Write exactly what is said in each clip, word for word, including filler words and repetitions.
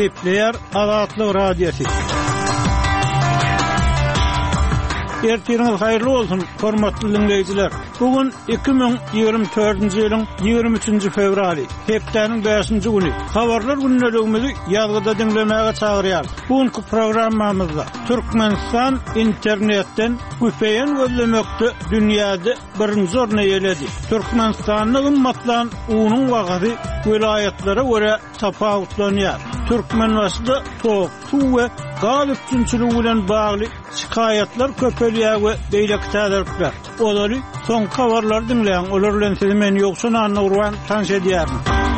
Gepleyer Azatlyk Radiosu. Ertiriniz hayırlı olsun, hormatly dinleyijiler. Bugün iki bin ýygrimi dördünji ýylyň ýygrimi üçünji fevraly, hepdeniň beşinji güni. Habarlar günneligimizi ýazgyda dinlemäge çagyrýar. Bugünkü programmamyzda Türkmenistan internetden güpeýen gözlemekde dünýäde birinji orna ýeledi. Türkmenistanyň ümmetlaryň unuň wagty welaýatlary görä tapawutlanýar. Türkmenistanda soğuk, suw we gaz üçinçiligi bilen bagly şikayetler köpelýär we beýleki täzelikler. Olary soň habarlar dinleýän, olar bilen sizi men ýoksun anlawan tanş edýärim.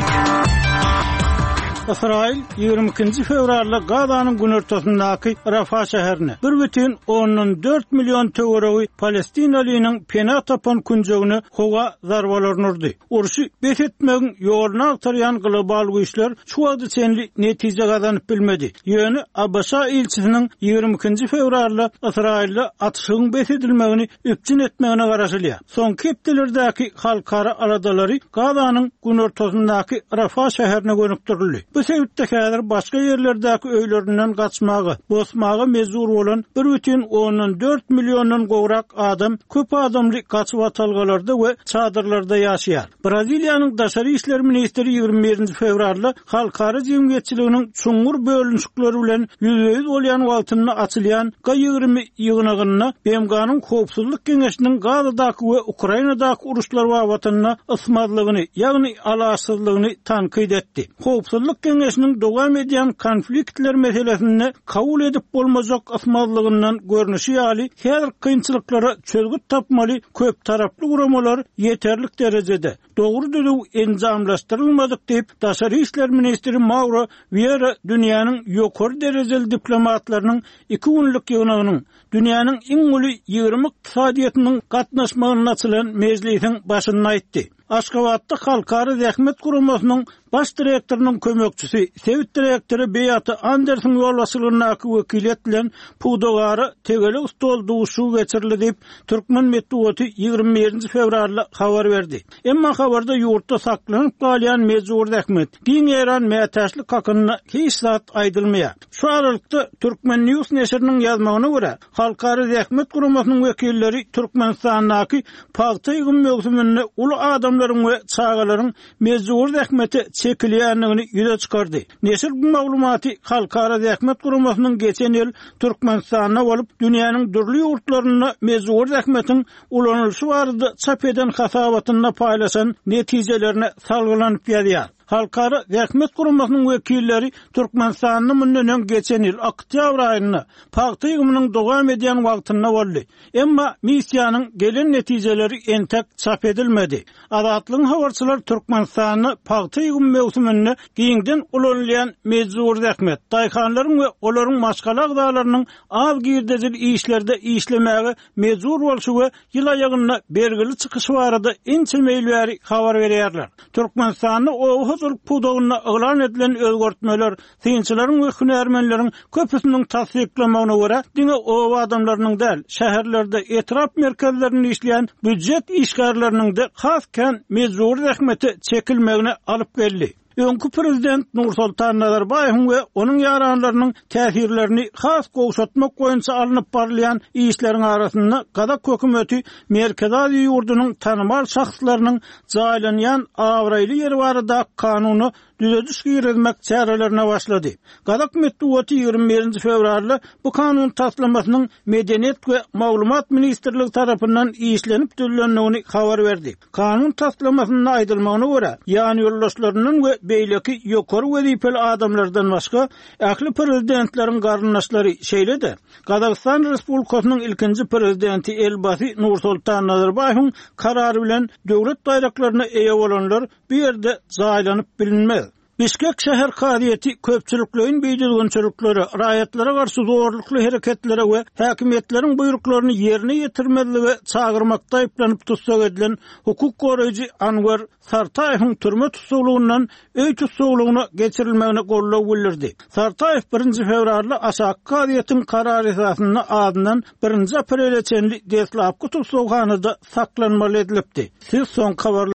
İsrail ýygrimi ikinji fevralda Gazanyň günortasyndaky Rafah şäherine bir бүтүн ondan dört milyon töweregi Palestinalynyň pena tapan künjegini howa zarbalaryny urdy. Urşy betetmegiň ýoluna agtarýan global güýçler şu wagty senli netije gazanyp bilmedi. Ýöne Abasa ilçisiniň ýygrimi ikinji fevralda İsrailde atyşyň betetilmegini üpçün etmegine garaşylýar. Soňky hepdelerdäki halkara aradalary Gazanyň günortasyndaky Rafah şäherine gönükdirildi. Bu sebäpde häzir başga ýerlerdäki öýlerinden gaçmagy, bosmagy mezur bolan bir бүтүn ondan dört milyondan gowrak adam köp adamly gaçyp atalgalarda we çadırlarda ýaşaýar. Braziliýanyň daşary işler ministri ýygrimi birinji fevralda halkara jemgyýetçiliginiň çuňur bölünşikleri bilen ýüzüýüz bolýan wagtyny açylýan G ýygrimi ýygynygyna B M G'nyň Howpsuzlyk Geňeşiniň Gazadaky we Ukrainadaky uruşlar wagtyna ysmadlygyny, ýagny alasyzlygyny tankyd etdi. Howpsuzlyk Geňeşiniň dowam edýän konfliktler meselesini kabul edip bolmajak ysmadlygyndan görnüşi ýaly her kynçylyklara çözgüt tapmaly köp taraply guramalar ýeterlik derejede dogry düzüw enjamlaşdyrylmadyk diýip daşary işler ministri Mauro Vieira dünýäniň ýokary derejeli diplomatlarynyň iki günlük ýygynynyň dünýäniň iň uly ýygrimi iqtisadiýatynyň gatnaşmagyna açylan mejlisiň başynda aýtdy. Aşgabatda halkara zähmet guramasynyň baş direktorynyň kömekçisi, Sewit direktori Beýaty Anderson ýolbaşçylygyna wekilet bilen pugdagary tegeli stol duşu geçirildi diýip Türkmen medeniýeti ýygrimi birinji fevralda habar berdi. Emma habarda ýurtda saklanyp galýan mezur zähmet, giň eran mätäçlik hakyna hiç zat aýdylmaýar. Şu aralykda Türkmen News neşriniň ýazmagyna görä, halkara zähmet guramasynyň wekilleri Türkmenistandaky paýta ýygyn mövsüminde uly adamlaryň we çağalaryň mezur zähmeti çekilýänligini ýüze çykardy. Neşir bu maglumaty halkara zähmet guramasynyň geçen ýyl Türkmenistana bolup dünýäniň dürli ýurtlaryna mezur zähmetiň ulanylşy barada çap eden hasabatyna paýlaşan netijelerine salgylanyp ýaýar. Halkara zähmet guramasynyň wekilleri Türkmenistanyň münden geçen ýyl oktýabr aýyna paýta ýygymynyň dowam edýän wagtyna boldy. Emma missiýanyň gelen netijeleri entek çap edilmedi. Azatlyň habarçylar Türkmenistanyny paýta ýygym mewsüminde giňden ulanýan mezur zähmet, daýhanlaryň we olaryň maşgala agdalarynyň az girdejil işlerde işlemäge mezur bolşy we ýyl aýagyna belgili çykyş barada inçe meýilbäri habar berýärler. Türkmenistanyny o Huzurluk pudogyna ýylan edilen özgörtmeler, synçylaryň we hünärmenleriň köpüsiniň tasdiklamagyna görä, diňe o adamlarynyň däl, şäherlerde etrap merkezlerini işleýän büdjet işgärleriniň de hasken mezur zähmeti çekilmegine alyp geldi. Öňkü prezident Nursultan Nazarbayew we onuň ýaranlarynyň täsirlerini has gowşatmak boýunça alınıp barylýan işleriň arasynda Gazak hökümeti Merkezi ýurdunyň tanymal şahslarynyň jaýlanýan awraýly ýeri barada kanuny düzediş girmek çärelerine başlady. Gazak medeniýeti ýygrimi birinji fevralda bu kanun taslamasynyň Medeniýet we Maglumat ministrligi tarapyndan işlenip düzülendigini habar berdi. Kanun taslamasyna aýdylmagyna görä, ýani ýoldaşlarynyň we beýleki ýokary wezipeli adamlardan başga ähli prezidentleriň garyndaşlary şeýledi. Gazakistan Respublikasynyň ilkinji prezidenti Elbasy Nursultan Nazarbayew karary bilen döwlet daýraklaryna eýe bolanlar bu ýerde jaýlanyp bilinmez. Bişkek şäher kaziýeti köpçüliklerin beýdilgençiliklere, raýatlara garşy zorlukly hereketlere we häkimetleriň buýruklaryny ýerine ýetirmezligi çagyrmakda aýplanyp tutsak edilen hukuk goraýjy Anwar Sartaýewiň türme tutulugyndan öý tutulugyna geçirilmegine gollaw bildirdi. Sartaýew birinji fevralda aşağı kaziýetiň karary esasyna adından birinji aprelçenli Deslapky tutulugynda saklanmaly edilipdi. Siz soň